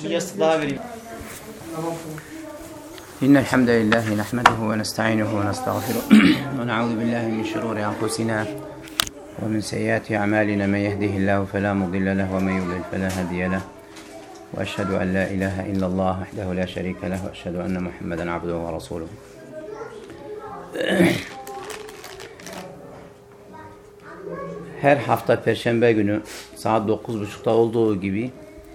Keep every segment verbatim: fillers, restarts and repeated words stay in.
إن الحمد لله نحمده ونستعينه ونستغفره ونعوذ بالله من شرور أنفسنا ومن سيئات أعمالنا من يهده الله فلا مضل له ومن يضلل فلا هادي له وأشهد أن لا إله إلا الله وحده لا شريك له وأشهد أن محمدا عبده ورسوله. Her hafta Perşembe günü saat dokuz buçukta olduğu gibi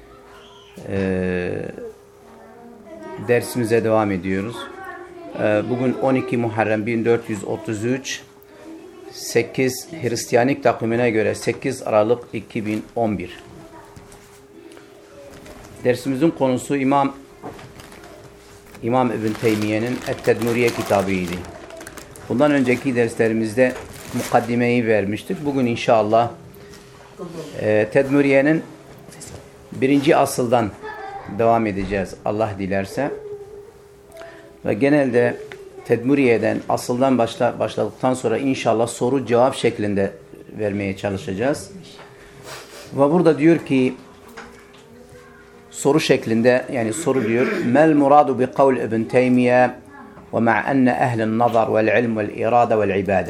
e, dersimize devam ediyoruz. E, bugün on iki Muharrem bin dört yüz otuz üç, sekiz Hristiyanlık takvimine göre sekiz Aralık iki bin on bir. Dersimizin konusu İmam İmam İbn Teymiye'nin Et-Tedmuriye kitabıydı. Bundan önceki derslerimizde mukaddimeyi vermiştik. Bugün inşallah e, Tedmuriye'nin birinci asıldan devam edeceğiz Allah dilerse. Ve genelde Tedmuriye'den asıldan başla, başladıktan sonra inşallah soru cevap şeklinde vermeye çalışacağız. Ve burada diyor ki soru şeklinde, yani soru diyor: Mel muradu bi kavl İbn Teymiye ve ma'a enne ehlen nazar vel ilm vel irade vel ibade.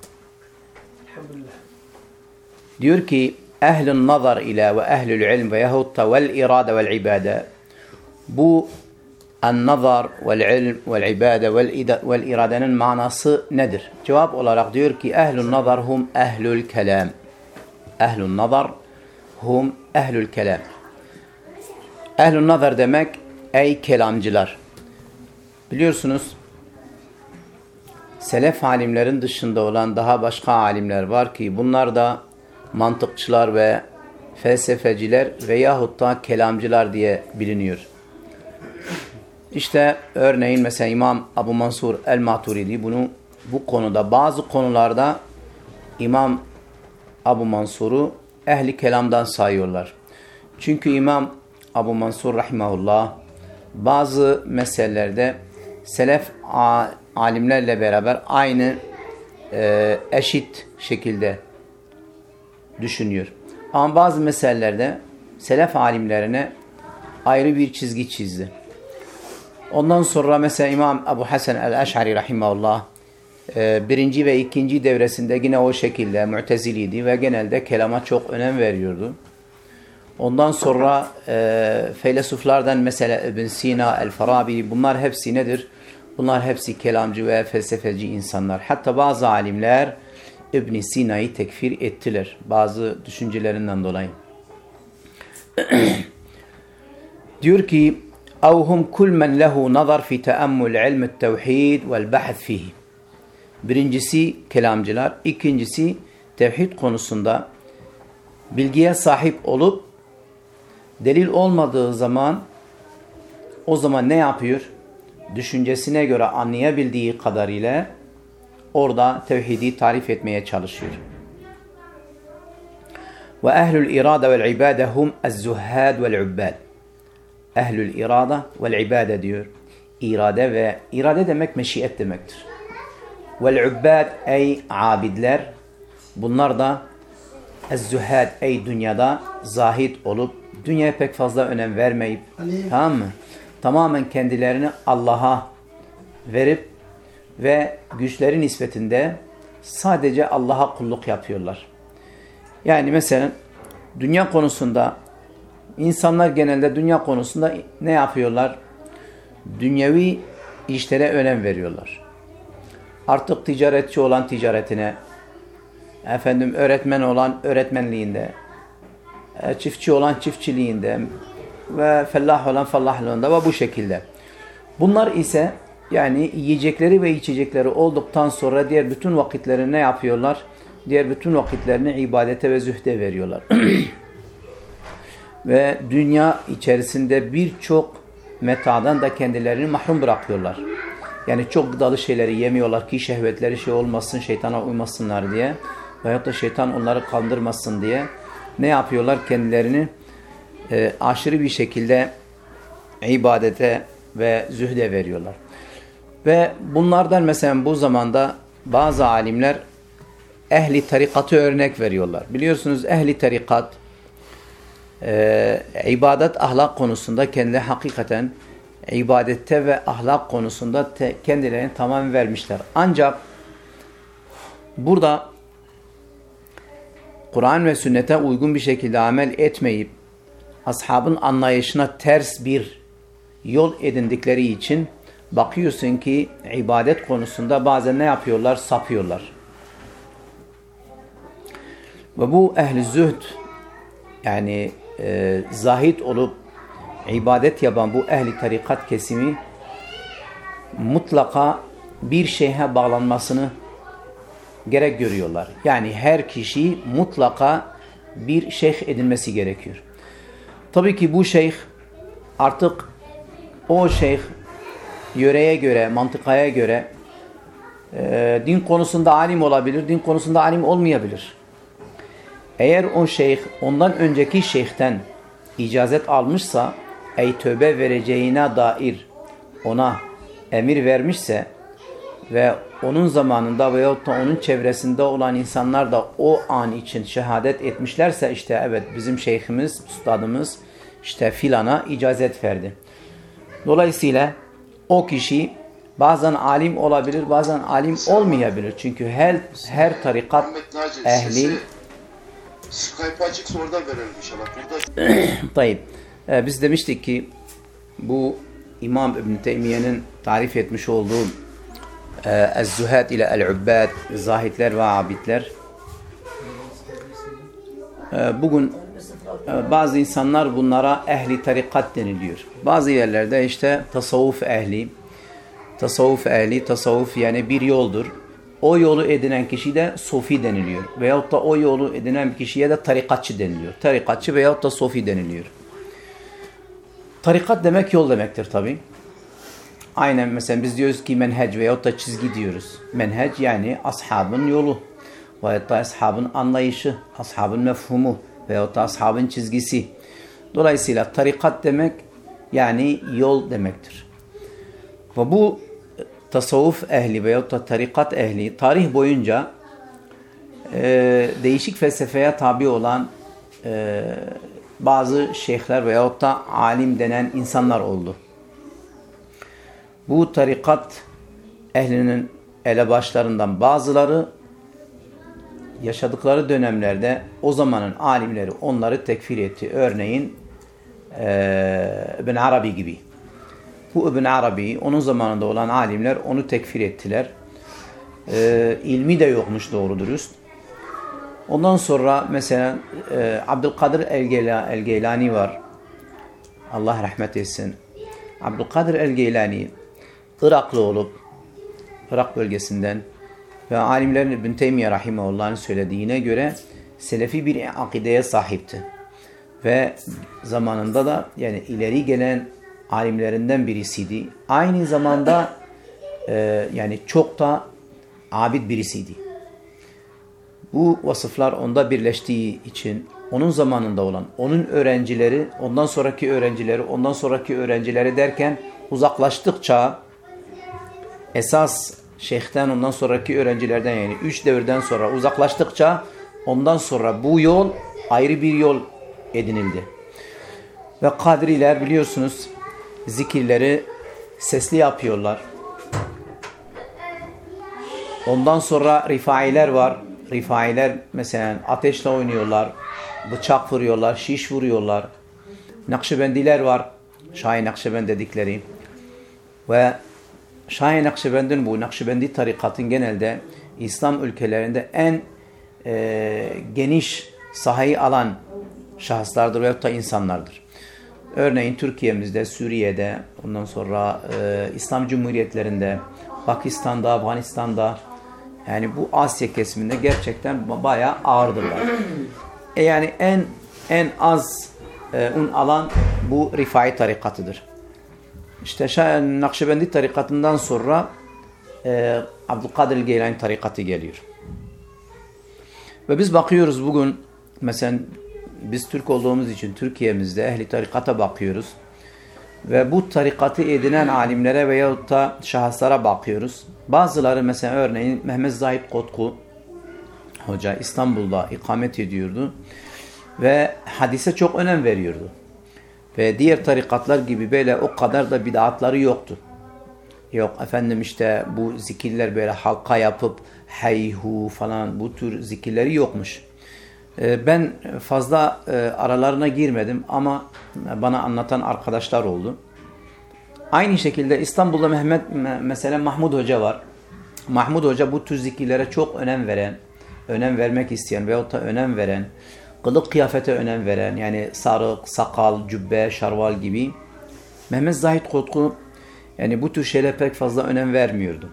Diyor ki ehl-i nazar ile ve ehl-i ilm ve yahutta vel irade vel ibade. Bu en-nazar vel ilm vel ibade vel iradenin manası nedir? Cevap olarak diyor ki ehl-i nazar hum ehlül kelam. Ehl-i nazar hum ehlül kelam. Ehl-i nazar demek ey kelamcılar. Biliyorsunuz selef alimlerin dışında olan daha başka alimler var ki bunlar da mantıkçılar ve felsefeciler veyahut da kelamcılar diye biliniyor. İşte örneğin mesela İmam Ebu Mansur el-Maturidi bunu bu konuda bazı konularda İmam Ebu Mansur'u ehli kelamdan sayıyorlar. Çünkü İmam Ebu Mansur rahimahullah bazı meselelerde selef alimlerle beraber aynı e, eşit şekilde düşünüyor. Ama bazı meselelerde selef alimlerine ayrı bir çizgi çizdi. Ondan sonra mesela İmam Ebu Hasan el-Eş'ari rahimahullah e, birinci ve ikinci devresinde yine o şekilde Mu'teziliydi ve genelde kelama çok önem veriyordu. Ondan sonra e, felseflerden mesela İbn Sina, el-Farabi, bunlar hepsi nedir? Bunlar hepsi kelamcı ve felsefeci insanlar. Hatta bazı alimler İbn Sina'yı tekfir ettiler bazı düşüncelerinden dolayı. Diyor ki اَوْهُمْ كُلْ مَنْ لَهُ نَظَرْ فِي تَأَمُّلْ عِلْمِ التَّوْحِيدِ وَالْبَحْثِ فِيهِ. Birincisi kelamcılar, ikincisi tevhid konusunda bilgiye sahip olup delil olmadığı zaman o zaman ne yapıyor? Düşüncesine göre anlayabildiği kadarıyla orada tevhidi tarif etmeye çalışıyor. Ve ehlül irade vel ibade hum ez-zuhad vel ubbad. Ehlül irade vel ibade diyor. İrade ve irade demek meşiyet demektir. Vel ubbad ey abidler. Bunlar da ez-zuhad ey dünyada zahid olup dünyaya pek fazla önem vermeyip, tamam mı? Tamamen kendilerini Allah'a verip ve güçleri nispetinde sadece Allah'a kulluk yapıyorlar. Yani mesela dünya konusunda insanlar genelde dünya konusunda ne yapıyorlar? Dünyevi işlere önem veriyorlar. Artık ticaretçi olan ticaretine, efendim öğretmen olan öğretmenliğinde, çiftçi olan çiftçiliğinde ve fellah olan fallahlığında ve bu şekilde. Bunlar ise yani yiyecekleri ve içecekleri olduktan sonra diğer bütün vakitlerini ne yapıyorlar? Diğer bütün vakitlerini ibadete ve zühde veriyorlar. Ve dünya içerisinde birçok metadan da kendilerini mahrum bırakıyorlar. Yani çok gıdalı şeyleri yemiyorlar ki şehvetleri şey olmasın, şeytana uymasınlar diye. Veyahut da şeytan onları kandırmasın diye. Ne yapıyorlar? Kendilerini e, aşırı bir şekilde ibadete ve zühde veriyorlar. Ve bunlardan mesela bu zamanda bazı alimler ehli tarikatı örnek veriyorlar. Biliyorsunuz ehli tarikat e, ibadet ahlak konusunda kendi hakikaten ibadette ve ahlak konusunda te, kendilerini tamamen vermişler. Ancak burada Kur'an ve sünnete uygun bir şekilde amel etmeyip ashabın anlayışına ters bir yol edindikleri için bakıyorsun ki ibadet konusunda bazen ne yapıyorlar? Sapıyorlar. Ve bu ehl-i zühd, yani e, zahid olup ibadet yapan bu ehli tarikat kesimi mutlaka bir şeyhe bağlanmasını gerek görüyorlar. Yani her kişi mutlaka bir şeyh edinmesi gerekiyor. Tabii ki bu şeyh artık o şeyh yöreye göre, mantıkaya göre e, din konusunda alim olabilir, din konusunda alim olmayabilir. Eğer o şeyh ondan önceki şeyhten icazet almışsa, ey tövbe vereceğine dair ona emir vermişse ve onun zamanında veyahut da onun çevresinde olan insanlar da o an için şehadet etmişlerse, işte evet bizim şeyhimiz, üstadımız işte filana icazet verdi. Dolayısıyla o kişi bazen alim olabilir, bazen alim olmayabilir. Çünkü her her tarikat ehli Skype açıksa oradan verelim inşallah. Burada... Tayyip. Ee, biz demiştik ki bu İmam İbn Teymiye'nin tarif etmiş olduğu e, Ez-Zuhad ile El-Ubbad, zahitler ve abidler. E, bugün e, bazı insanlar bunlara ehli tarikat deniliyor. Bazı yerlerde işte tasavvuf ehli, tasavvuf ehli, tasavvuf yani bir yoldur. O yolu edinen kişi de sofi deniliyor. Veyahut da o yolu edinen kişiye de tarikatçı deniliyor. Tarikatçı veyahut da sofi deniliyor. Tarikat demek yol demektir tabi. Aynen mesela biz diyoruz ki menhec veyahut da çizgi diyoruz. Menhec yani ashabın yolu. Veyahut da ashabın anlayışı, ashabın mefhumu veyahut da ashabın çizgisi. Dolayısıyla tarikat demek yani yol demektir. Ve bu tasavvuf ehli veyahut da tarikat ehli tarih boyunca e, değişik felsefeye tabi olan e, bazı şeyhler veyahut da alim denen insanlar oldu. Bu tarikat ehlinin elebaşlarından bazıları yaşadıkları dönemlerde o zamanın alimleri onları tekfir etti. Örneğin e, İbn Arabi gibi. Bu İbn Arabi, onun zamanında olan alimler onu tekfir ettiler. E, ilmi de yokmuş doğru dürüst. Ondan sonra mesela e, Abdülkadir el-Geylani var. Allah rahmet etsin. Abdülkadir el-Geylani Iraklı olup Irak bölgesinden ve alimlerin İbn Teymiye rahimehullah'ın söylediğine göre selefi bir akideye sahipti. Ve zamanında da yani ileri gelen alimlerinden birisiydi. Aynı zamanda e, yani çok da abid birisiydi. Bu vasıflar onda birleştiği için onun zamanında olan, onun öğrencileri, ondan sonraki öğrencileri, ondan sonraki öğrencileri derken uzaklaştıkça esas şeyhten ondan sonraki öğrencilerden yani üç devirden sonra uzaklaştıkça ondan sonra bu yol ayrı bir yol edinildi. Ve Kadriler biliyorsunuz zikirleri sesli yapıyorlar. Ondan sonra Rifailer var. Rifailer mesela ateşle oynuyorlar, bıçak vuruyorlar, şiş vuruyorlar. Nakşibendiler var, Şah-ı Nakşibend dedikleri. Ve Şah-ı Nakşibend'in bu Nakşibendi tarikatın genelde İslam ülkelerinde en e, geniş sahayı alan şahıslardır veyahut da insanlardır. Örneğin Türkiye'mizde, Suriye'de, ondan sonra e, İslam Cumhuriyetlerinde, Pakistan'da, Afganistan'da, yani bu Asya kesiminde gerçekten bayağı ağırdırlar. E yani en en az e, un alan bu Rifai tarikatıdır. İşte Nakşibendi tarikatından sonra e, Abdülkadir Geylani tarikatı geliyor. Ve biz bakıyoruz bugün mesela biz Türk olduğumuz için Türkiye'mizde ehli tarikata bakıyoruz. Ve bu tarikatı edinen alimlere veyahut da şahıslara bakıyoruz. Bazıları mesela örneğin Mehmet Zahid Kotku Hoca İstanbul'da ikamet ediyordu. ve hadise çok önem veriyordu. Ve diğer tarikatlar gibi böyle o kadar da bid'atları yoktu. Yok efendim işte bu zikirler böyle halka yapıp hayhu falan bu tür zikirleri yokmuş. Ben fazla aralarına girmedim ama bana anlatan arkadaşlar oldu. Aynı şekilde İstanbul'da Mehmet mesela Mahmud Hoca var. Mahmud Hoca bu tür zikirlere çok önem veren, önem vermek isteyen veyahut da önem veren, kılık kıyafete önem veren, yani sarık, sakal, cübbe, şarval gibi. Mehmet Zahid Kotku yani bu tür şeylere pek fazla önem vermiyordu.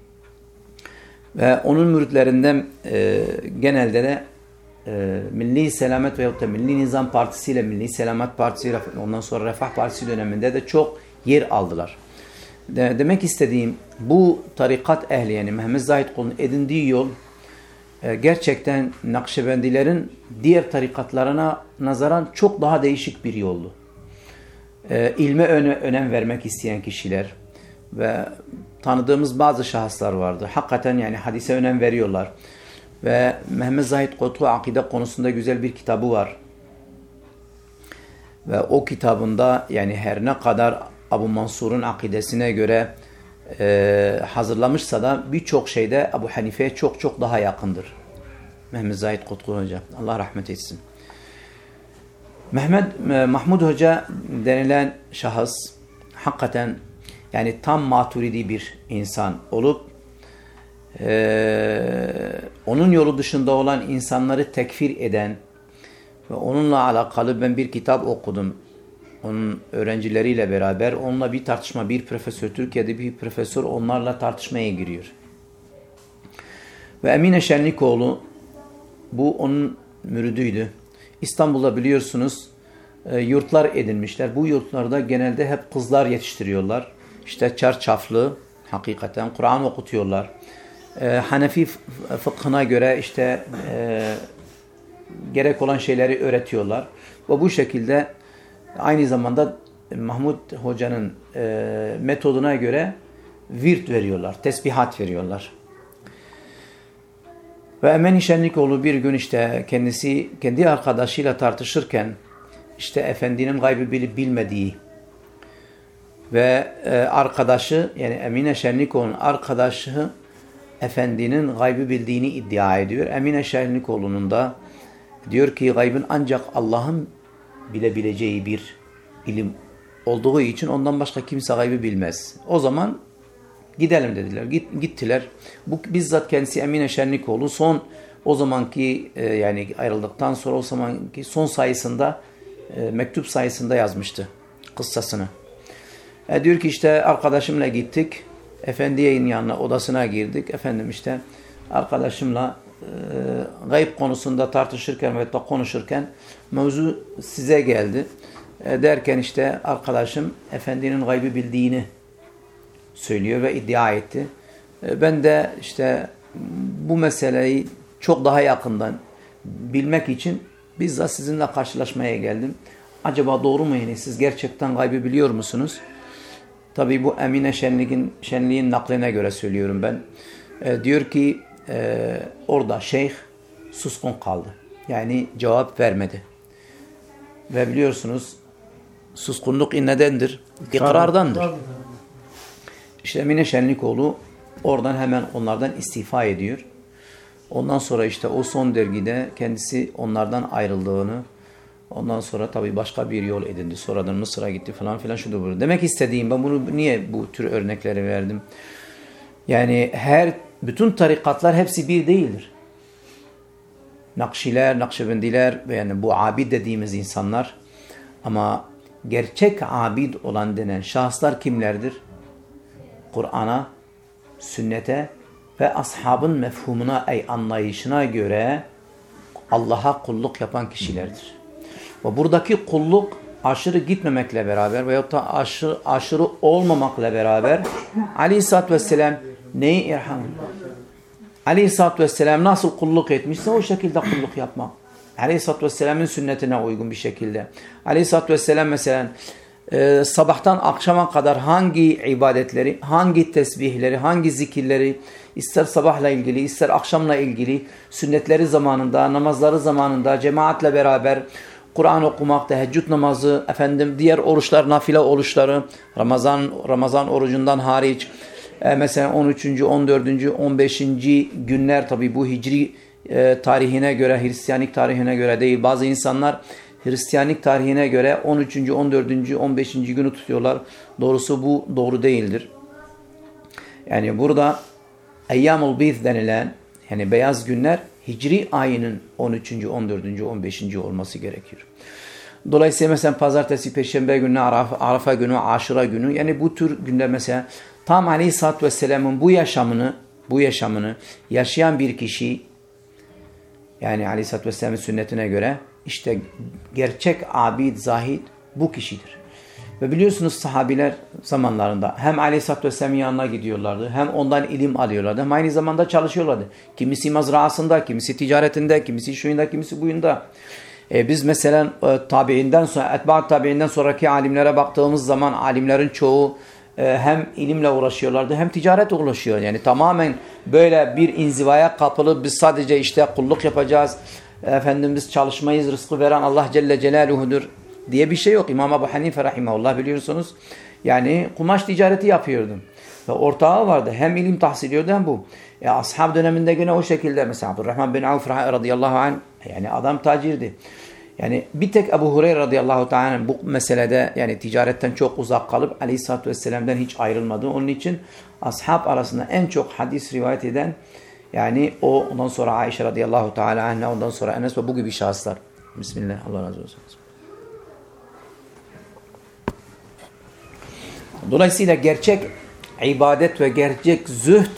Ve onun müritlerinden e, genelde de e, Milli Selamet veyahut da Milli Nizam Partisi ile Milli Selamet Partisi ile ondan sonra Refah Partisi döneminde de çok yer aldılar. De, demek istediğim bu tarikat ehli yani Mehmet Zahid Kotku'nun edindiği yol e, gerçekten Nakşibendilerin diğer tarikatlarına nazaran çok daha değişik bir yoldu. E, ilme öne, önem vermek isteyen kişiler ve tanıdığımız bazı şahıslar vardı. Hakikaten yani hadise önem veriyorlar. Ve Mehmet Zahid Kotku akide konusunda güzel bir kitabı var. Ve o kitabında yani her ne kadar Abu Mansur'un akidesine göre e, hazırlamışsa da birçok şeyde Abu Hanife'ye çok çok daha yakındır. Mehmet Zahid Kotku Hoca. Allah rahmet etsin. Mehmet Mahmud Hoca denilen şahıs hakikaten yani tam maturidi bir insan olup e, onun yolu dışında olan insanları tekfir eden ve onunla alakalı ben bir kitap okudum. Onun öğrencileriyle beraber onunla bir tartışma, bir profesör, Türkiye'de bir profesör onlarla tartışmaya giriyor. Ve Emine Şenlikoğlu bu onun müridiydi. İstanbul'da biliyorsunuz e, yurtlar edinmişler. Bu yurtlarda genelde hep kızlar yetiştiriyorlar. İşte çarçaflı, hakikaten Kur'an okutuyorlar. E, Hanefi fıkhına göre işte e, gerek olan şeyleri öğretiyorlar. Ve bu şekilde aynı zamanda Mahmud Hoca'nın e, metoduna göre virt veriyorlar, tesbihat veriyorlar. Ve Emine Şenlikoğlu bir gün işte kendisi kendi arkadaşıyla tartışırken işte efendinin gaybı bilip bilmediği ve e, arkadaşı yani Emine Şenlikoğlu'nun arkadaşı efendinin gaybı bildiğini iddia ediyor. Emine Şenlikoğlu'nun da diyor ki gaybın ancak Allah'ın bilebileceği bir ilim olduğu için ondan başka kimse gaybı bilmez. O zaman gidelim dediler. Git, gittiler. Bu bizzat kendisi Emine Şenlikoğlu son o zamanki e, yani ayrıldıktan sonra o zamanki son sayısında e, mektup sayısında yazmıştı kıssasını. E, diyor ki işte arkadaşımla gittik. Efendiye'nin yanına odasına girdik. Efendim işte arkadaşımla e, gayb konusunda tartışırken ve konuşurken mevzu size geldi. E, derken işte arkadaşım efendinin gaybı bildiğini söylüyor ve iddia etti. E, ben de işte bu meseleyi çok daha yakından bilmek için bizzat sizinle karşılaşmaya geldim. Acaba doğru mu yani? Siz gerçekten gaybı biliyor musunuz? Tabii bu Emine Şenlik'in Şenlik'in nakline göre söylüyorum ben. E, diyor ki e, orada şeyh suskun kaldı. Yani cevap vermedi. Ve biliyorsunuz suskunluk nedendir? İkrardandır. İşte Emine Şenlikoğlu oradan hemen onlardan istifa ediyor. Ondan sonra işte o son dergide kendisi onlardan ayrıldığını, ondan sonra tabii başka bir yol edindi. Sonradan Mısır'a gitti falan filan şudur budur. Demek istediğim ben bunu niye bu tür örnekleri verdim? Yani her bütün tarikatlar hepsi bir değildir. Nakşiler, Nakşibendiler ve yani bu abid dediğimiz insanlar ama gerçek abid olan denen şahıslar kimlerdir? Kur'an'a, sünnete ve ashabın mefhumuna, ay anlayışına göre Allah'a kulluk yapan kişilerdir. Ve buradaki kulluk aşırı gitmemekle beraber veyahut da aşırı, aşırı olmamakla beraber Aleyhisselatü Vesselam neyi irham? Aleyhisselatü Vesselam nasıl kulluk etmişse o şekilde kulluk yapmak. Aleyhisselatü Vesselam'ın sünnetine uygun bir şekilde. Aleyhisselatü Vesselam mesela e, sabahtan akşama kadar hangi ibadetleri, hangi tesbihleri, hangi zikirleri, ister sabahla ilgili, ister akşamla ilgili, sünnetleri zamanında, namazları zamanında, cemaatle beraber Kur'an okumak, teheccüd namazı, efendim diğer oruçlar, nafile oruçları, Ramazan Ramazan orucundan hariç, e, mesela on üçüncü, on dördüncü, on beşinci günler, tabi bu hicri e, tarihine göre, Hristiyanlık tarihine göre değil. Bazı insanlar Hristiyanlık tarihine göre on üçüncü, on dördüncü, on beşinci günü tutuyorlar. Doğrusu bu doğru değildir. Yani burada Eyyamul Bîz denilen, yani beyaz günler, Hicri ayının on üçüncü, on dördüncü, on beşinci olması gerekiyor. Dolayısıyla mesela pazartesi, perşembe günü, Arafa, Arafa günü, Aşura günü, yani bu tür günler mesela tam Aleyhisselatü Vesselam'ın bu yaşamını, bu yaşamını yaşayan bir kişi, yani Aleyhisselatü Vesselam'ın sünnetine göre işte gerçek abid, zahid bu kişidir. Ve biliyorsunuz sahabiler zamanlarında hem Aleyhisselatü Vesselam'ın yanına gidiyorlardı, hem ondan ilim alıyorlardı, hem aynı zamanda çalışıyorlardı. Kimisi mazraasında, kimisi ticaretinde, kimisi şuyunda, kimisi buyunda. E biz mesela e, tabiinden sonra, etba'at tabiinden sonraki alimlere baktığımız zaman alimlerin çoğu e, hem ilimle uğraşıyorlardı, hem ticaretle uğraşıyor. Yani tamamen böyle bir inzivaya kapılı, biz sadece işte kulluk yapacağız, efendim biz çalışmayız, rızkı veren Allah Celle Celaluhu'dur diye bir şey yok. İmam Ebu Hanife rahimahullah biliyorsunuz, yani kumaş ticareti yapıyordu. Ve ortağı vardı. Hem ilim tahsil ediyordu hem bu. E, ashab döneminde gene o şekilde. Mesela Abdurrahman bin Avf radıyallahu anh, yani adam tacirdi. Yani bir tek Ebu Hureyre radıyallahu ta'ala bu meselede, yani ticaretten çok uzak kalıp Aleyhisselatü Vesselam'dan hiç ayrılmadı. Onun için ashab arasında en çok hadis rivayet eden, yani o, ondan sonra Ayşe radıyallahu ta'ala anha, ondan sonra Enes ve bu gibi şahıslar. Bismillah, Allah razı olsun. Dolayısıyla gerçek ibadet ve gerçek zühd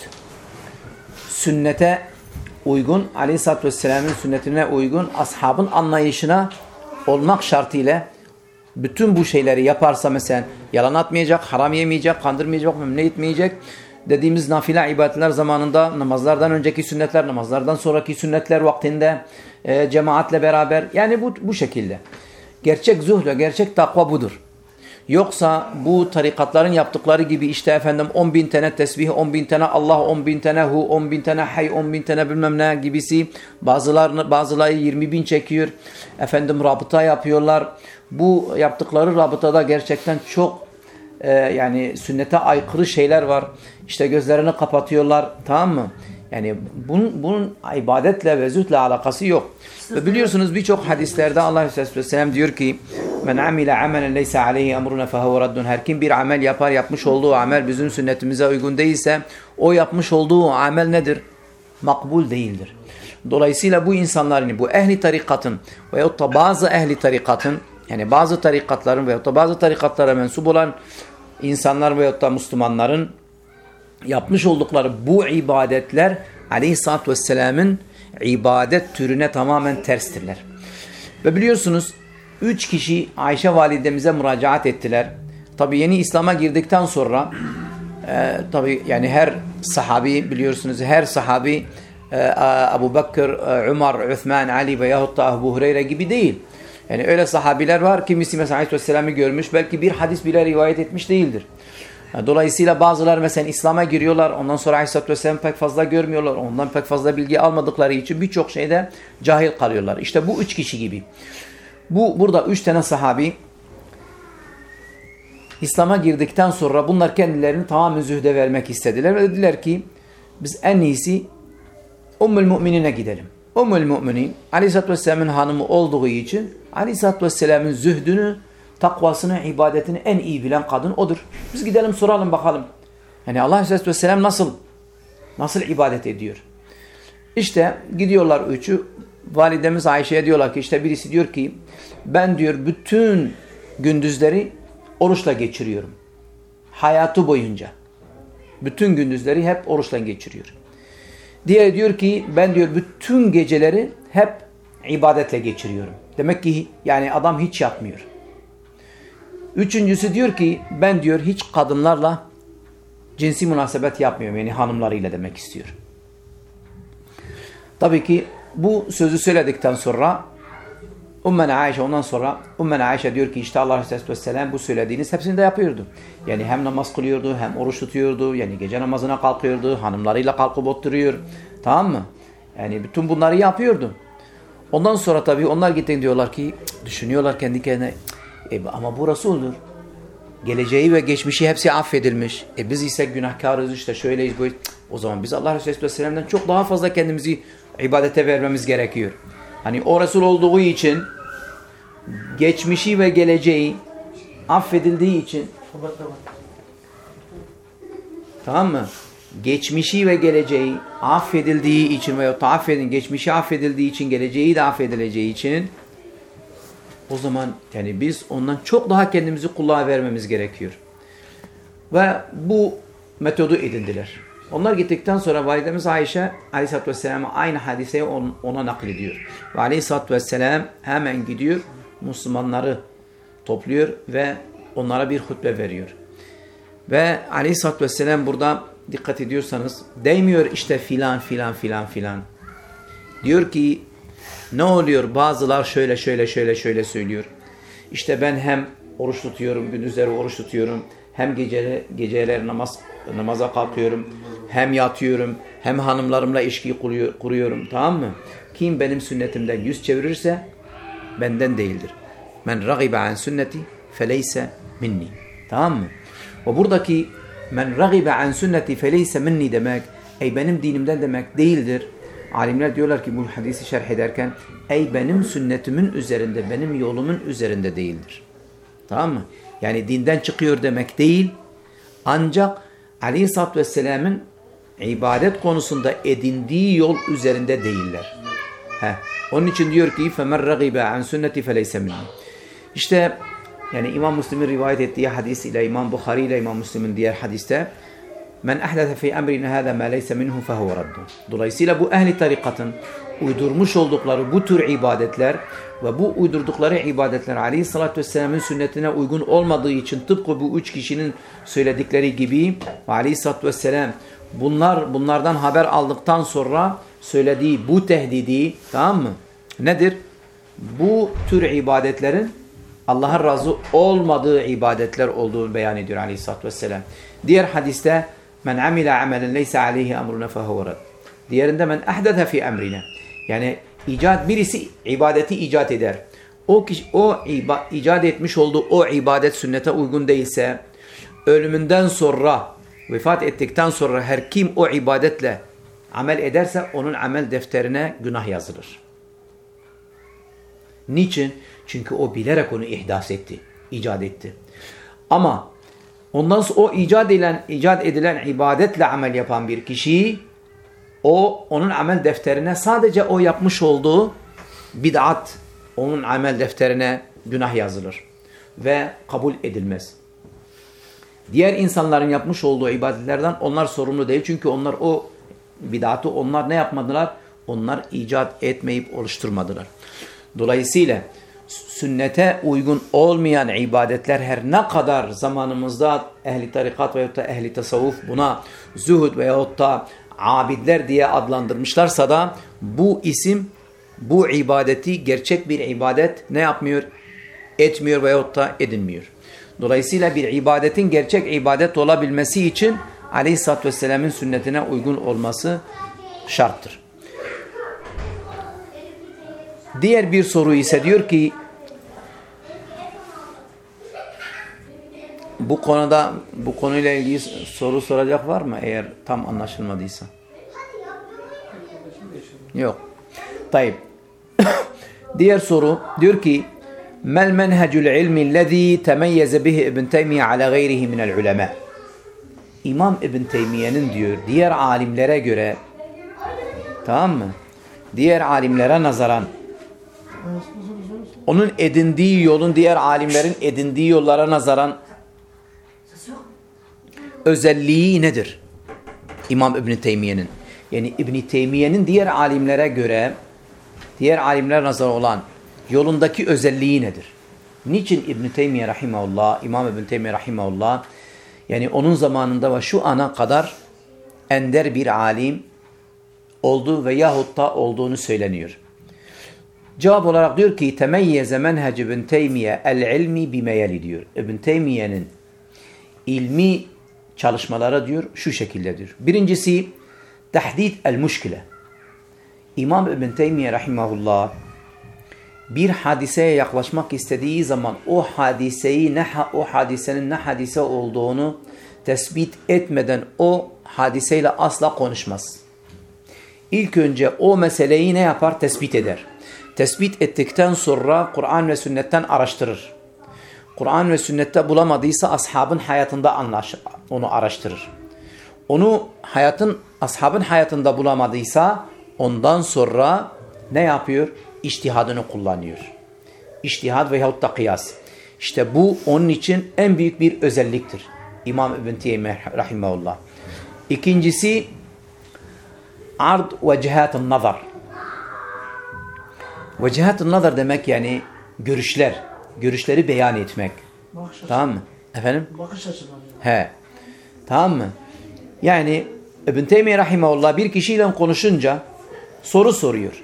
sünnete uygun, Aleyhisselatü Vesselam'ın sünnetine uygun, ashabın anlayışına olmak şartıyla bütün bu şeyleri yaparsa, mesela yalan atmayacak, haram yemeyecek, kandırmayacak, memnun etmeyecek, dediğimiz nafile ibadetler zamanında, namazlardan önceki sünnetler, namazlardan sonraki sünnetler vaktinde, e, cemaatle beraber, yani bu, bu şekilde. Gerçek zuhd ve gerçek takva budur. Yoksa bu tarikatların yaptıkları gibi işte efendim on bin tane tesbih, on bin tane Allah, on bin tane hu, on bin tane hay, on bin tane bilmem ne gibisi, bazıları, bazıları yirmi bin çekiyor, efendim rabıta yapıyorlar. Bu yaptıkları rabıtada gerçekten çok e, yani sünnete aykırı şeyler var. İşte gözlerini kapatıyorlar, tamam mı? Yani bunun, bunun ibadetle ve zühdle alakası yok. Ve biliyorsunuz birçok hadislerde Allah Aleyhisselatü Vesselam diyor ki, men amile amelen leysa aleyhi emruna fehuve raddun. Her kim bir amel yapar, yapmış olduğu amel bizim sünnetimize uygun değilse, o yapmış olduğu amel nedir? Makbul değildir. Dolayısıyla bu insanların, bu ehli tarikatın veyahut da bazı ehli tarikatın, yani bazı tarikatların veyahut da bazı tarikatlara mensup olan insanlar veyahut da Müslümanların yapmış oldukları bu ibadetler Aleyhisselatü Vesselam'ın ibadet türüne tamamen terstirler. Ve biliyorsunuz üç kişi Ayşe validemize müracaat ettiler. Tabi yeni İslam'a girdikten sonra e, tabi yani her sahabi, biliyorsunuz her sahabi e, Ebu Bekir, e, Umar, Üthman, Ali veyahut da Ebu Hureyre gibi değil. Yani öyle sahabiler var, kimisi mesela Aleyhisselam'ı görmüş, belki bir hadis bile rivayet etmiş değildir. Dolayısıyla bazıları mesela İslam'a giriyorlar, ondan sonra Aleyhisselatü Vesselam pek fazla görmüyorlar, ondan pek fazla bilgi almadıkları için birçok şeyde cahil kalıyorlar. İşte bu üç kişi gibi. Bu burada üç tane sahabi İslam'a girdikten sonra bunlar kendilerini tamamen zühde vermek istediler ve dediler ki biz en iyisi Ummul Müminine gidelim. Ummul Müminin Aleyhisselatü Vesselam'ın hanımı olduğu için Aleyhisselatü Vesselam'ın zühdünü, takvasını, ibadetini en iyi bilen kadın odur. Biz gidelim soralım bakalım. Yani Allah Aleyhisselatü Vesselam nasıl nasıl ibadet ediyor? İşte gidiyorlar üçü. Validemiz Ayşe'ye diyorlar ki işte birisi diyor ki ben diyor bütün gündüzleri oruçla geçiriyorum. Hayatı boyunca. Bütün gündüzleri hep oruçla geçiriyor. Diğeri diyor ki ben diyor bütün geceleri hep ibadetle geçiriyorum. Demek ki yani adam hiç yatmıyor. Üçüncüsü diyor ki ben diyor hiç kadınlarla cinsi münasebet yapmıyorum. Yani hanımlarıyla demek istiyor. Tabii ki bu sözü söyledikten sonra Ummen Ayşe ondan sonra Ummen Ayşe diyor ki işte Allah Aleyhisselatü Vesselam bu söylediğiniz hepsini de yapıyordu. Yani hem namaz kılıyordu hem oruç tutuyordu. Yani gece namazına kalkıyordu. Hanımlarıyla kalkıp oturuyor. Tamam mı? Yani bütün bunları yapıyordu. Ondan sonra tabii onlar gittiğinde diyorlar ki düşünüyorlar kendi kendine e, ama bu Resul'dur. Geleceği ve geçmişi hepsi affedilmiş. E biz ise günahkarız işte şöyleyiz böyle. O zaman biz Allah Resulü Vesselam'dan çok daha fazla kendimizi ibadete vermemiz gerekiyor. Hani o Resul olduğu için geçmişi ve geleceği affedildiği için tamam mı? Geçmişi ve geleceği affedildiği için veya affedin geçmişi affedildiği için geleceği de affedileceği için o zaman yani biz ondan çok daha kendimizi kulluğa vermemiz gerekiyor. Ve bu metodu edindiler. Onlar gittikten sonra validemiz Ayşe Aleyhisselatü Vesselam'a aynı hadiseyi ona naklediyor. Ve Aleyhisselatü Vesselam hemen gidiyor Müslümanları topluyor ve onlara bir hutbe veriyor. Ve Aleyhisselatü Vesselam burada dikkat ediyorsanız değmiyor işte filan filan filan filan. Diyor ki ne oluyor? Bazılar şöyle şöyle şöyle şöyle söylüyor. İşte ben hem oruç tutuyorum, gündüzleri oruç tutuyorum, hem geceleri, geceleri namaz namaza kalkıyorum, hem yatıyorum, hem hanımlarımla ilişki kuruyorum, tamam mı? Kim benim sünnetimden yüz çevirirse benden değildir. Men ragibe an sünneti feleyse minni. Tamam mı? O buradaki men ragibe an sünneti feleyse minni demek, ey benim dinimden demek değildir. Alimler diyorlar ki bu hadisi şerh ederken ey benim sünnetimin üzerinde, benim yolumun üzerinde değildir. Tamam mı? Yani dinden çıkıyor demek değil. Ancak Aleyhisselatü Vesselam'ın ibadet konusunda edindiği yol üzerinde değiller. Heh. Onun için diyor ki فَمَنْ رَغِبَ عَنْ سُنَّةِ فَلَيْسَ مِنِّي. İşte yani İmam Müslim'in rivayet ettiği hadis ile İmam Bukhari ile İmam Müslim'in diğer hadiste Men ahdatha fi emrina hada ma laysa minhu fehuve raddun. Dolayısıyla bu ehli tarikatın uydurmuş oldukları bu tür ibadetler ve bu uydurdukları ibadetler Aleyhisselatü Vesselam'ın sünnetine uygun olmadığı için tıpkı bu üç kişinin söyledikleri gibi Aleyhisselatü Vesselam bunlar bunlardan haber aldıktan sonra söylediği bu tehdidi, tamam mı? Nedir? Bu tür ibadetlerin Allah'ın razı olmadığı ibadetler olduğunu beyan ediyor Aleyhisselatü Vesselam. Diğer hadiste men amile amelen leysa aleyhi emruna fehuve rad. Diğerinde men ahdatha fi emrina. Yani icat birisi ibadeti icat eder. O kişi o iba, icat etmiş olduğu o ibadet sünnete uygun değilse ölümünden sonra vefat ettikten sonra her kim o ibadetle amel ederse onun amel defterine günah yazılır. Niçin? Çünkü o bilerek onu ihdas etti, icat etti. Ama ondan sonra o icat edilen, icat edilen ibadetle amel yapan bir kişi, o onun amel defterine sadece o yapmış olduğu bid'at, onun amel defterine günah yazılır ve kabul edilmez. Diğer insanların yapmış olduğu ibadetlerden onlar sorumlu değil. Çünkü onlar o bid'atı onlar ne yapmadılar? Onlar icat etmeyip oluşturmadılar. Dolayısıyla sünnete uygun olmayan ibadetler her ne kadar zamanımızda ehli tarikat veyahut da ehli tasavvuf buna zuhud veyahut da abidler diye adlandırmışlarsa da bu isim bu ibadeti gerçek bir ibadet ne yapmıyor? Etmiyor veyahut da edinmiyor. Dolayısıyla bir ibadetin gerçek ibadet olabilmesi için Aleyhisselatü Vesselam'ın sünnetine uygun olması şarttır. Diğer bir soru ise diyor ki bu konuda bu konuyla ilgili soru soracak var mı eğer tam anlaşılmadıysa? Yok. Tayyip. Diğer soru diyor ki Mel menhecul ilmi lezî temeyyeze bihi İbn Teymiye ala gayrihi minel ulema. İmam İbn Teymiye'nin diyor diğer alimlere göre, tamam mı? Diğer alimlere nazaran onun edindiği yolun diğer alimlerin edindiği yollara nazaran özelliği nedir? İmam İbn Teymiye'nin. Yani İbn Teymiye'nin diğer alimlere göre diğer alimler nazarı olan yolundaki özelliği nedir? Niçin İbn Teymiye rahimahullah, İmam İbn Teymiye rahimahullah yani onun zamanında ve şu ana kadar ender bir alim oldu ve yahut da olduğunu söyleniyor. Cevap olarak diyor ki temeyyeze menhec İbn Teymiye el-ilmi bimeyeli diyor. İbn Teymiye'nin ilmi çalışmaları diyor şu şekildedir. Birincisi tahdid el-muşkile. İmam İbn Teymiye rahimahullah bir hadiseye yaklaşmak istediği zaman o hadiseyi ne o hadisenin ne hadise olduğunu tespit etmeden o hadiseyle asla konuşmaz. İlk önce o meseleyi ne yapar? Tespit eder. Tespit ettikten sonra Kur'an ve sünnetten araştırır. Kur'an ve sünnette bulamadıysa ashabın hayatında anlaş, onu araştırır. Onu hayatın ashabın hayatında bulamadıysa ondan sonra ne yapıyor? İçtihadını kullanıyor. İçtihad veyahut da kıyas. İşte bu onun için en büyük bir özelliktir. İmam İbn Teymiye rahimahullah. İkincisi ard vecihat-ı nazar. Vecihat-ı nazar demek yani görüşler. Görüşleri beyan etmek. Tamam mı? Efendim? Bakış açıları. He. Tamam mı? Yani İbn Teymiye rahimahullah bir kişiyle konuşunca soru soruyor.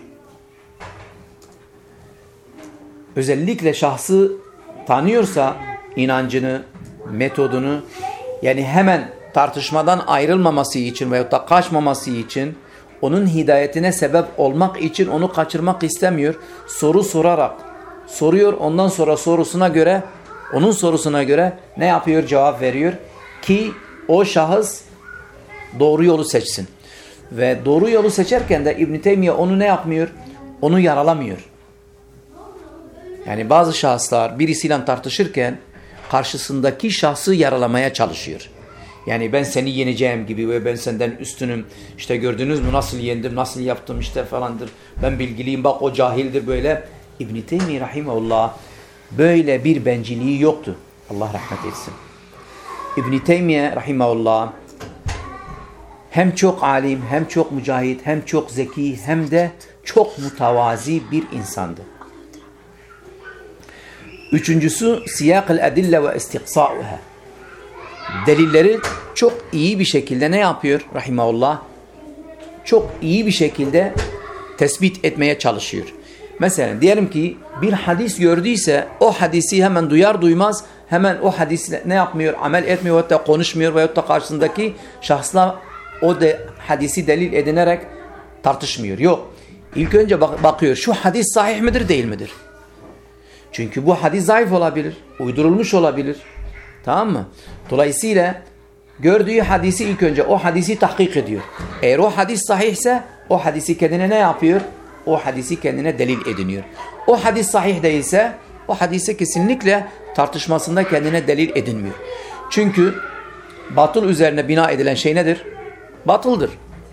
Özellikle şahsı tanıyorsa inancını, metodunu yani hemen tartışmadan ayrılmaması için veyahut da kaçmaması için onun hidayetine sebep olmak için onu kaçırmak istemiyor. Soru sorarak soruyor. Ondan sonra sorusuna göre onun sorusuna göre ne yapıyor? Cevap veriyor ki o şahıs doğru yolu seçsin. Ve doğru yolu seçerken de İbn Teymiye onu ne yapmıyor? Onu yaralamıyor. Yani bazı şahıslar birisiyle tartışırken karşısındaki şahsı yaralamaya çalışıyor. Yani ben seni yeneceğim gibi ve ben senden üstünüm. İşte gördünüz mü nasıl yendim, nasıl yaptım işte falandır. Ben bilgiliyim bak o cahildir böyle. İbn Teymiye rahimahullah böyle bir bencilliği yoktu. Allah rahmet etsin. İbn Teymiye rahimahullah hem çok alim, hem çok mücahit, hem çok zeki, hem de çok mütevazi bir insandı. Üçüncüsü siyak-ı adille ve istiqsa'uha. Delilleri çok iyi bir şekilde ne yapıyor rahimahullah? Çok iyi bir şekilde tespit etmeye çalışıyor. Mesela diyelim ki bir hadis gördüyse o hadisi hemen duyar duymaz hemen o hadisle ne yapmıyor? Amel etmiyor veyahut da konuşmuyor veyahut da karşısındaki şahslar o de hadisi delil edinerek tartışmıyor. Yok. İlk önce bak bakıyor şu hadis sahih midir değil midir? Çünkü bu hadis zayıf olabilir, uydurulmuş olabilir. Tamam mı? Dolayısıyla gördüğü hadisi ilk önce o hadisi tahkik ediyor. Eğer o hadis sahihse o hadisi kendine ne yapıyor? O hadisi kendine delil ediniyor. O hadis sahih değilse o hadise kesinlikle tartışmasında kendine delil edinmiyor. Çünkü batıl üzerine bina edilen şey nedir? Batıldır.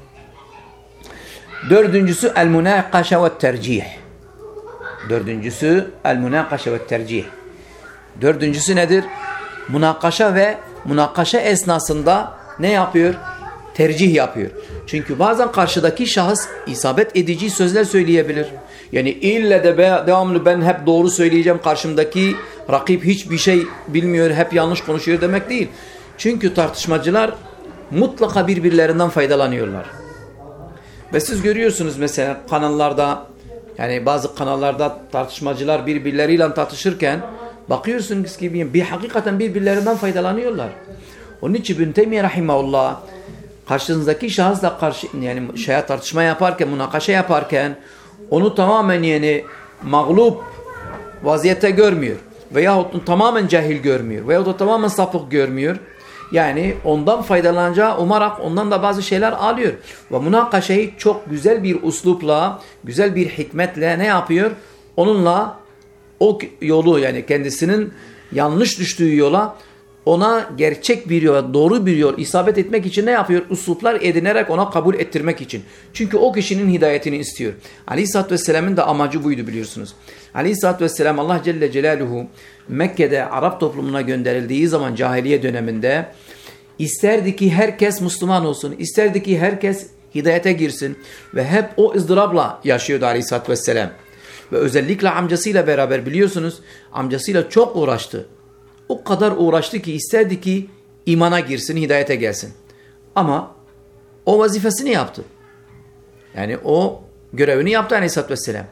Dördüncüsü el-münakaşe ve tercih. Dördüncüsü el-münakaşe ve tercih. Dördüncüsü nedir? Münakaşa ve münakaşa esnasında ne yapıyor? Tercih yapıyor. Çünkü bazen karşıdaki şahıs isabet edici sözler söyleyebilir. Yani ille de be, devamlı ben hep doğru söyleyeceğim, karşımdaki rakip hiçbir şey bilmiyor, hep yanlış konuşuyor demek değil. Çünkü tartışmacılar mutlaka birbirlerinden faydalanıyorlar. Ve siz görüyorsunuz mesela kanallarda, yani bazı kanallarda tartışmacılar birbirleriyle tartışırken bakıyorsunuz ki bir hakikaten birbirlerinden faydalanıyorlar. Onun için İbn Teymiye rahimahullah karşınızdaki şahısla karşı yani şeye tartışma yaparken, münakaşa yaparken onu tamamen yani mağlup vaziyette görmüyor. Veyahut tamamen cahil görmüyor. Veyahut da tamamen sapık görmüyor. Yani ondan faydalanacağı umarak ondan da bazı şeyler alıyor. Ve münakaşayı çok güzel bir uslupla, güzel bir hikmetle ne yapıyor? Onunla o yolu yani kendisinin yanlış düştüğü yola ona gerçek bir yol, doğru bir yol isabet etmek için ne yapıyor? Usluplar edinerek ona kabul ettirmek için. Çünkü o kişinin hidayetini istiyor. Aleyhisselatü Vesselam'ın da amacı buydu biliyorsunuz. Aleyhisselatü Vesselam Allah Celle Celaluhu Mekke'de Arap toplumuna gönderildiği zaman cahiliye döneminde isterdi ki herkes Müslüman olsun. İsterdi ki herkes hidayete girsin. Ve hep o ızdırapla yaşıyordu Aleyhisselatü Vesselam. Ve özellikle amcasıyla beraber biliyorsunuz amcasıyla çok uğraştı. O kadar uğraştı ki isterdi ki imana girsin, hidayete gelsin. Ama o vazifesini yaptı. Yani o görevini yaptı Aleyhisselatü Vesselam.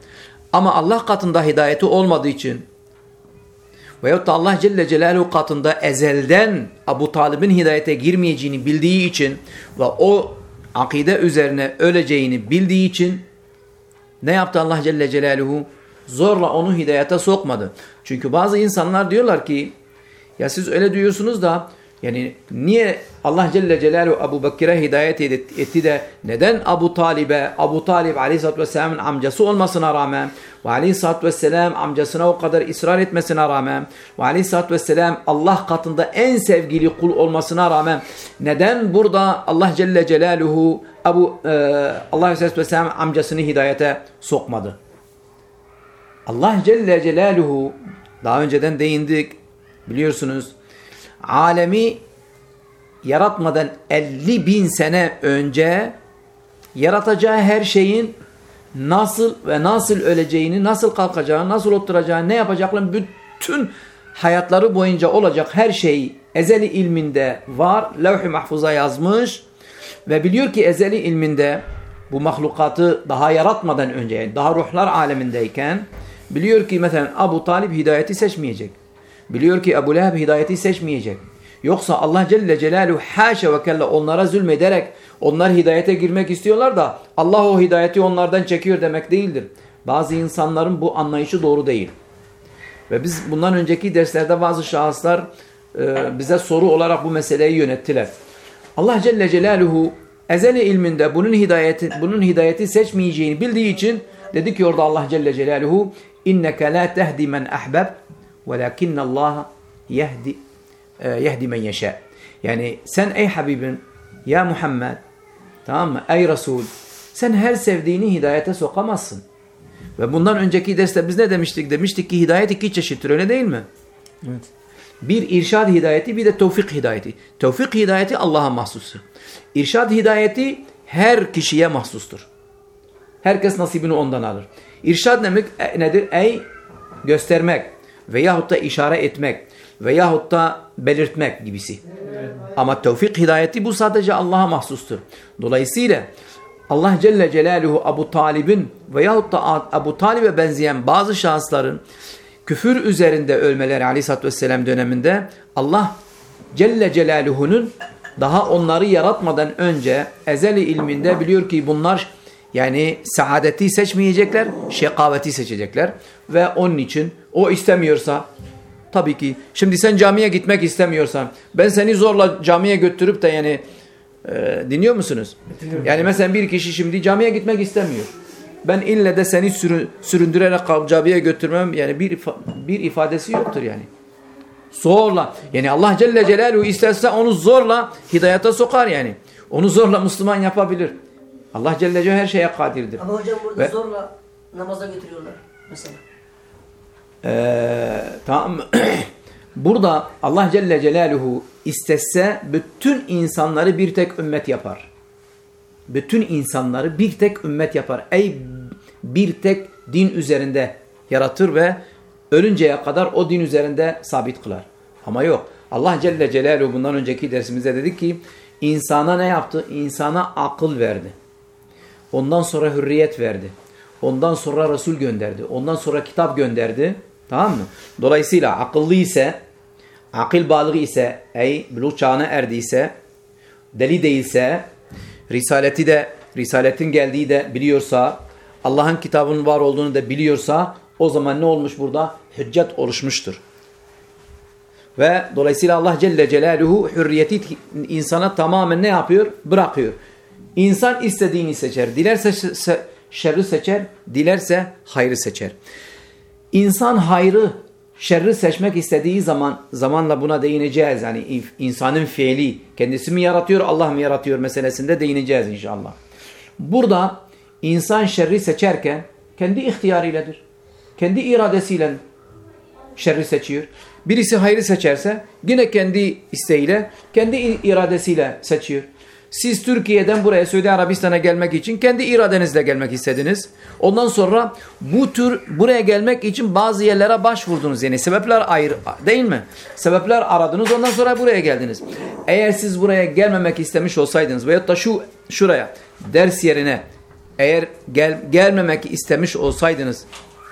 Ama Allah katında hidayeti olmadığı için veyahut da Allah Celle Celaluhu katında ezelden Ebu Talib'in hidayete girmeyeceğini bildiği için ve o akide üzerine öleceğini bildiği için ne yaptı Allah Celle Celaluhu? Zorla onu hidayete sokmadı. Çünkü bazı insanlar diyorlar ki ya siz öyle diyorsunuz da yani niye Allah Celle Celaluhu Ebu Bekir'e hidayet etti de neden Ebu Talib'e, Ebu Talib Aleyhisselatü Vesselam'ın amcası olmasına rağmen ve Aleyhisselatü Vesselam amcasına o kadar ısrar etmesine rağmen ve Aleyhisselatü Vesselam Allah katında en sevgili kul olmasına rağmen neden burada Allah Celle Celaluhu Ebu, e, Allah Aleyhisselatü Vesselam amcasını hidayete sokmadı? Allah Celle Celaluhu daha önceden değindik biliyorsunuz alemi yaratmadan elli bin sene önce yaratacağı her şeyin nasıl ve nasıl öleceğini, nasıl kalkacağını, nasıl oturacağını, ne yapacaklarını bütün hayatları boyunca olacak her şey ezeli ilminde var. Levh-i Mahfuz'a yazmış ve biliyor ki ezeli ilminde bu mahlukatı daha yaratmadan önce yani daha ruhlar alemindeyken biliyor ki mesela Ebu Talib hidayeti seçmeyecek. Biliyor ki Ebu Leheb hidayeti seçmeyecek. Yoksa Allah Celle Celaluhu haşa ve kella onlara zulmederek onlar hidayete girmek istiyorlar da Allah o hidayeti onlardan çekiyor demek değildir. Bazı insanların bu anlayışı doğru değil. Ve biz bundan önceki derslerde bazı şahıslar e, bize soru olarak bu meseleyi yönettiler. Allah Celle Celaluhu ezeli ilminde bunun hidayeti bunun hidayeti seçmeyeceğini bildiği için dedi ki orada Allah Celle Celaluhu inneke la tehdi men ahbab velakinne Allah yehdi yehdi men yeşâ. Yani sen ey Habibim ya Muhammed tamam mı? Ey Resul sen her sevdiğini hidayete sokamazsın. Ve bundan önceki derste biz ne demiştik? Demiştik ki hidayet iki çeşittir öyle değil mi? Evet. Bir irşad hidayeti bir de tevfik hidayeti. Tevfik hidayeti Allah'a mahsustur. İrşad hidayeti her kişiye mahsustur. Herkes nasibini ondan alır. İrşad demek nedir? Ey göstermek veyahut da işare etmek veyahut da belirtmek gibisi. Evet. Ama tevfik hidayeti bu sadece Allah'a mahsustur. Dolayısıyla Allah Celle Celaluhu Ebu Talib'in veyahut da Ebu Talib'e benzeyen bazı şahısların küfür üzerinde ölmeleri Aleyhisselatü Vesselam döneminde Allah Celle Celaluhu'nun daha onları yaratmadan önce ezeli ilminde biliyor ki bunlar yani saadeti seçmeyecekler, şekaveti seçecekler ve onun için o istemiyorsa tabii ki şimdi sen camiye gitmek istemiyorsan ben seni zorla camiye götürüp de yani e, dinliyor musunuz? Yani mesela bir kişi şimdi camiye gitmek istemiyor. Ben ille de seni sürü, süründürerek camiye götürmem yani bir ifa, bir ifadesi yoktur yani. Zorla yani Allah Celle Celaluhu isterse onu zorla hidayete sokar yani. Onu zorla Müslüman yapabilir. Allah Celle Celaluhu her şeye kadirdir. Ama hocam burada Ve, zorla namaza götürüyorlar mesela. Ee, tamam. Burada Allah Celle Celaluhu istese bütün insanları bir tek ümmet yapar. Bütün insanları bir tek ümmet yapar. Ey bir tek din üzerinde yaratır ve ölünceye kadar o din üzerinde sabit kılar. Ama yok. Allah Celle Celaluhu bundan önceki dersimizde dedik ki insana ne yaptı? İnsana akıl verdi. Ondan sonra hürriyet verdi. Ondan sonra Resul gönderdi. Ondan sonra kitap gönderdi. Tamam mı? Dolayısıyla akıllı ise, akıl balığı ise, ey buluğ çağına erdiyse, deli değilse, risaleti de, risaletin geldiği de biliyorsa, Allah'ın kitabının var olduğunu da biliyorsa, o zaman ne olmuş burada? Hüccet oluşmuştur. Ve dolayısıyla Allah Celle Celaluhu hürriyeti insana tamamen ne yapıyor? Bırakıyor. İnsan istediğini seçer. Dilerse şerri seçer, dilerse hayrı seçer. İnsan hayrı, şerri seçmek istediği zaman zamanla buna değineceğiz. Yani insanın fiili kendisi mi yaratıyor, Allah mı yaratıyor meselesinde değineceğiz inşallah. Burada insan şerri seçerken kendi ihtiyarıyledir. Kendi iradesiyle şerri seçiyor. Birisi hayrı seçerse yine kendi isteğiyle, kendi iradesiyle seçiyor. Siz Türkiye'den buraya Suudi Arabistan'a gelmek için kendi iradenizle gelmek istediniz. Ondan sonra bu tür buraya gelmek için bazı yerlere başvurdunuz. Yani sebepler ayrı değil mi? Sebepler aradınız ondan sonra buraya geldiniz. Eğer siz buraya gelmemek istemiş olsaydınız veyahut da şu şuraya ders yerine eğer gel, gelmemek istemiş olsaydınız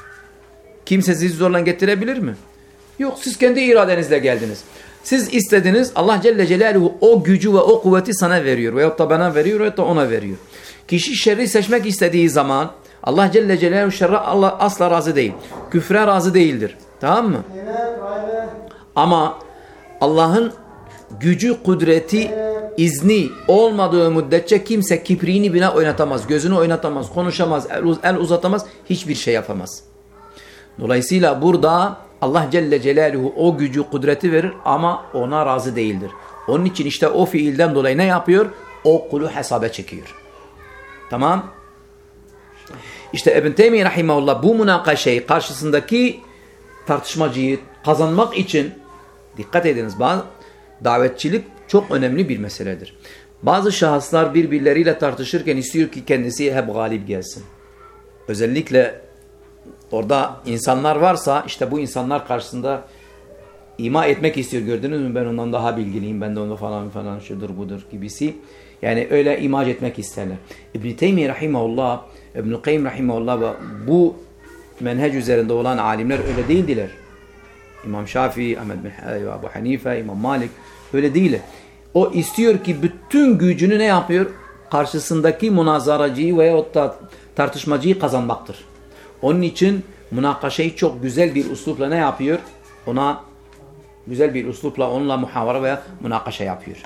Kimse sizi zorla getirebilir mi? Yok, siz kendi iradenizle geldiniz. Siz istediniz, Allah Celle Celaluhu o gücü ve o kuvveti sana veriyor. Veyahut da bana veriyor, veyahut da ona veriyor. Kişi şerri seçmek istediği zaman Allah Celle Celaluhu şerre Allah asla razı değil. Küfre razı değildir. Tamam mı? Ama Allah'ın gücü, kudreti, izni olmadığı müddetçe kimse kipriğini bile oynatamaz, gözünü oynatamaz, konuşamaz, el, el uzatamaz, hiçbir şey yapamaz. Dolayısıyla burada Allah Celle Celaluhu o gücü, kudreti verir ama ona razı değildir. Onun için işte o fiilden dolayı ne yapıyor? O kulu hesaba çekiyor. Tamam. İşte İbn Teymiye Rahimahullah bu münakaşayı, karşısındaki tartışmacıyı kazanmak için, dikkat ediniz, bazı davetçilik çok önemli bir meseledir. Bazı şahıslar birbirleriyle tartışırken istiyor ki kendisi hep galip gelsin. Özellikle orada insanlar varsa işte bu insanlar karşısında ima etmek istiyor. Gördünüz mü, ben ondan daha bilgiliyim, ben de onu falan falan şudur budur gibisi. Yani öyle imaj etmek isterler. İbn Teymiye Rahimahullah, İbn Kayyim Rahimahullah ve bu menhec üzerinde olan alimler öyle değildiler. İmam Şafii, Ahmed bin Ebu Hanife, İmam Malik öyle değil. O istiyor ki bütün gücünü ne yapıyor? Karşısındaki münazaracıyı veyahut da tartışmacıyı kazanmaktır. Onun için münakaşayı çok güzel bir üslupla ne yapıyor? Ona güzel bir üslupla onunla muhavara veya münakaşa yapıyor.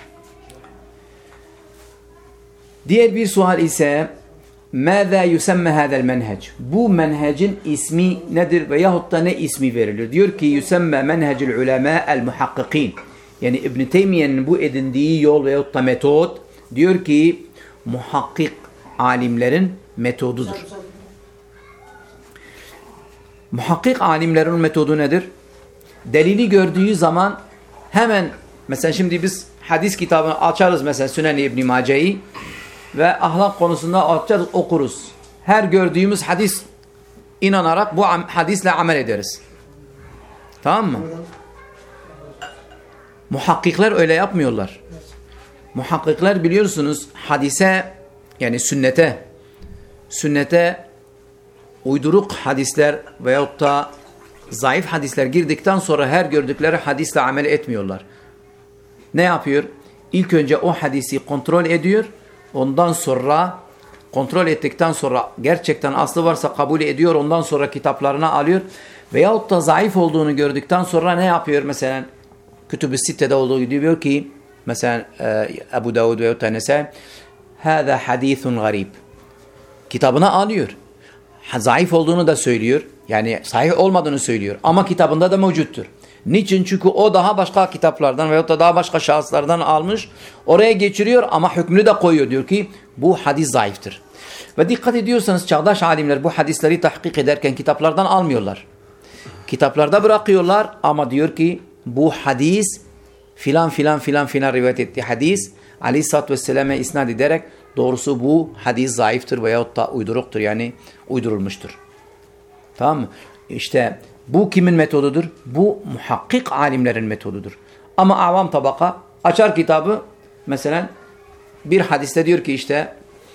Diğer bir sual ise ماذا يسمى هذا المنهج? Bu menhecin ismi nedir veyahut da ne ismi verilir? Diyor ki يسمى منهج العلماء المحققين. Yani İbn Teymiye'nin bu edindiği yol veyahut da metot diyor ki muhakkik alimlerin metodudur. Muhakkik alimlerin metodu nedir? Delili gördüğü zaman hemen, mesela şimdi biz hadis kitabını açarız, mesela Sünen-i İbn Mace'yi ve ahlak konusunda açarız, okuruz. Her gördüğümüz hadis inanarak bu hadisle amel ederiz. Tamam mı? Muhakkikler öyle yapmıyorlar. Muhakkikler biliyorsunuz hadise, yani sünnete sünnete uyduruk hadisler veyahut da zayıf hadisler girdikten sonra her gördükleri hadisle amel etmiyorlar. Ne yapıyor? İlk önce o hadisi kontrol ediyor. Ondan sonra kontrol ettikten sonra gerçekten aslı varsa kabul ediyor. Ondan sonra kitaplarına alıyor. Veyahut da zayıf olduğunu gördükten sonra ne yapıyor? Mesela Kütüb-i Sitte'de olduğu gibi diyor ki mesela Ebu Davud veyahut da Nesai hâzâ hadîthun garib. Kitabına alıyor. Zayıf olduğunu da söylüyor. Yani sahih olmadığını söylüyor. Ama kitabında da mevcuttur. Niçin? Çünkü o daha başka kitaplardan veyahut da daha başka şahıslardan almış. Oraya geçiriyor ama hükmünü de koyuyor. Diyor ki bu hadis zayıftır. Ve dikkat ediyorsanız çağdaş alimler bu hadisleri tahkik ederken kitaplardan almıyorlar. Kitaplarda bırakıyorlar ama diyor ki bu hadis filan filan filan filan rivayet ettiği hadis Aleyhisselatü Vesselam'a isnad ederek doğrusu bu hadis zayıftır veyahut da uyduruktur, yani uydurulmuştur. Tamam mı? İşte bu kimin metodudur? Bu muhakkik alimlerin metodudur. Ama avam tabaka açar kitabı, mesela bir hadiste diyor ki işte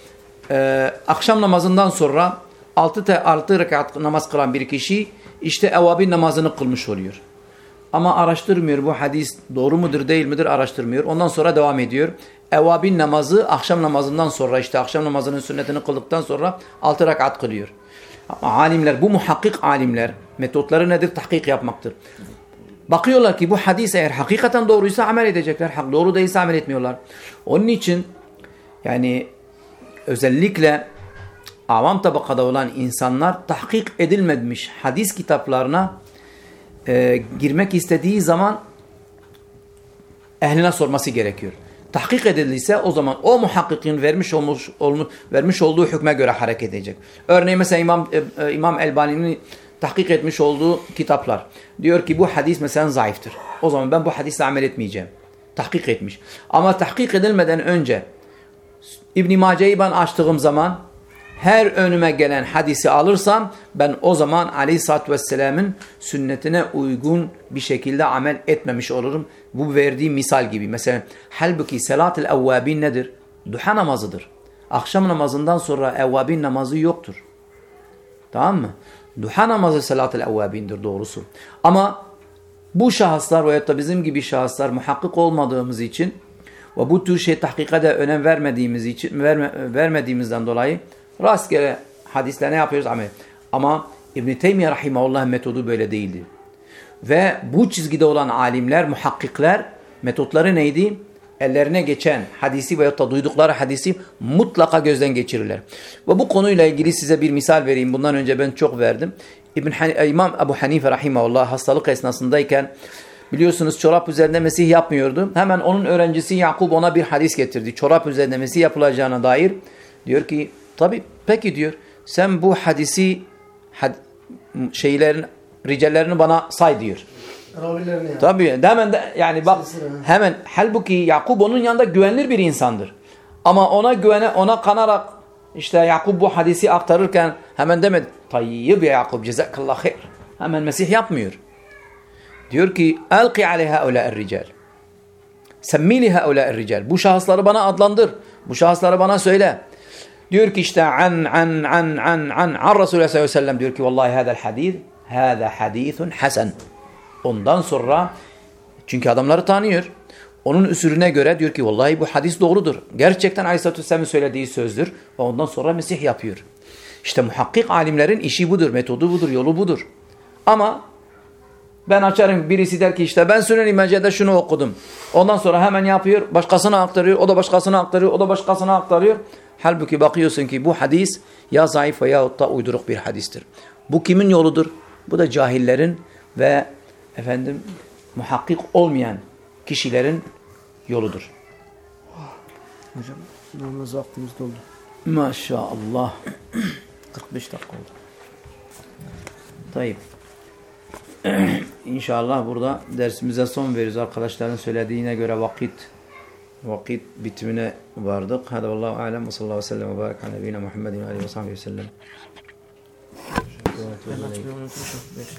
e, akşam namazından sonra altı, altı rekat namaz kılan bir kişi işte evvabin namazını kılmış oluyor. Ama araştırmıyor bu hadis doğru mudur değil midir, araştırmıyor. Ondan sonra devam ediyor. Evvabin namazı akşam namazından sonra, işte akşam namazının sünnetini kıldıktan sonra altı rekat kılıyor. Ama alimler, bu muhakkik alimler metotları nedir? Tahkik yapmaktır. Bakıyorlar ki bu hadis eğer hakikaten doğruysa amel edecekler. Hak doğru değilse amel etmiyorlar. Onun için yani özellikle avam tabakada olan insanlar tahkik edilmemiş hadis kitaplarına e, girmek istediği zaman ehline sorması gerekiyor. Tahkik edildiyse o zaman o muhakkikin vermiş olmuş, olmuş vermiş olduğu hükme göre hareket edecek. Örneğin mesela İmam e, İmam Elbani'nin tahkik etmiş olduğu kitaplar diyor ki bu hadis mesela zayıftır. O zaman ben bu hadisle amel etmeyeceğim. Tahkik etmiş. Ama tahkik edilmeden önce İbn Mace'yi ben açtığım zaman her önüme gelen hadisi alırsam ben o zaman Aleyhisselatü Vesselam'ın sünnetine uygun bir şekilde amel etmemiş olurum. Bu verdiğim misal gibi. Mesela halbuki salat-ı evvabin nedir? Duha namazıdır. Akşam namazından sonra evvabin namazı yoktur. Tamam mı? Duha namazı salat-ı evvabindir doğrusu. Ama bu şahıslar veyahut da bizim gibi şahıslar muhakkik olmadığımız için ve bu tür şey tahkikate önem vermediğimiz için verme, vermediğimizden dolayı rastgele hadisle ne yapıyoruz? Amel. Ama İbn-i Teymiye Rahimahullah'ın metodu böyle değildi. Ve bu çizgide olan alimler, muhakkikler metotları neydi? Ellerine geçen hadisi veyahut da duydukları hadisi mutlaka gözden geçirirler. Ve bu konuyla ilgili size bir misal vereyim. Bundan önce ben çok verdim. İbn Han İmam Ebu Hanife Rahimahullah hastalık esnasındayken biliyorsunuz çorap üzerinde mesih yapmıyordu. Hemen onun öğrencisi Yakub ona bir hadis getirdi. Çorap üzerinde mesih yapılacağına dair. Diyor ki tabii peki diyor. Sen bu hadisi had, şeylerin ricallerini bana say diyor. Ravilerini yani. Tabii hemen de yani bak hemen halbuki Yakub onun yanında güvenilir bir insandır. Ama ona güvene ona kanarak işte Yakub bu hadisi aktarırken hemen demedi. Tayyib ya Yakub cezakallah hayr. Hemen Mesih yapmıyor. Diyor ki alqi aleyha haula'er rical. Semmili haula'er rical. Bu şahısları bana adlandır. Bu şahısları bana söyle. Diyor ki işte an an an an an an Resulullah sallallahu aleyhi ve sellem diyor ki vallahi hadal hadis hada hadisun hasen. Ondan sonra çünkü adamları tanıyor. Onun usulüne göre diyor ki vallahi bu hadis doğrudur. Gerçekten Aleyhisselatü Vesselam'ın söylediği sözdür. Ve ondan sonra Mesih yapıyor. İşte muhakkik alimlerin işi budur, metodu budur, yolu budur. Ama ben açarım birisi der ki işte ben Sünen-i Mece'de şunu okudum. Ondan sonra hemen yapıyor, başkasına aktarıyor, o da başkasına aktarıyor, o da başkasına aktarıyor. Halbuki bakıyorsun ki bu hadis ya zayıf veyahut da uyduruk bir hadistir. Bu kimin yoludur? Bu da cahillerin ve efendim muhakkik olmayan kişilerin yoludur. Hocam namaz vaktimiz doldu. Maşallah. kırk beş dakika oldu. Tayyip. İnşallah burada dersimize son veririz. Arkadaşların söylediğine göre vakit vakit bitimine vardık. Hadi vallahu alem ve sallallahu aleyhi ve sellem ve barik ala nebiyyina Muhammedin ve aleyhi ve sahbihi ve sellem. Ben açmayı unutmuşum.